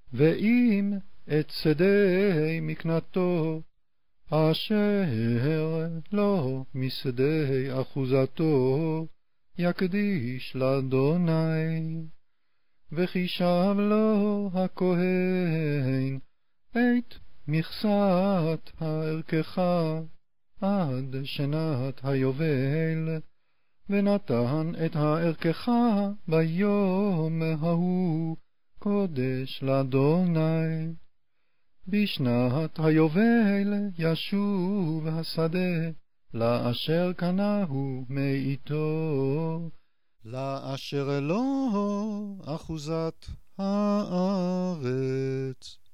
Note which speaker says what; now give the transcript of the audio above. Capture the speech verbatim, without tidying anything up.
Speaker 1: ואם את שדה מקנתו, אשר לא משדה אחוזתו, יקדיש לאדוני. וחישב לו הכהן את מכסת הערכך עד שנת היובל, ונתן את הערכך ביום ההוא קודש לאדוני. בשנת היובל ישוב השדה לאשר קנהו מאיתו, לאשר לו אחוזת הארץ.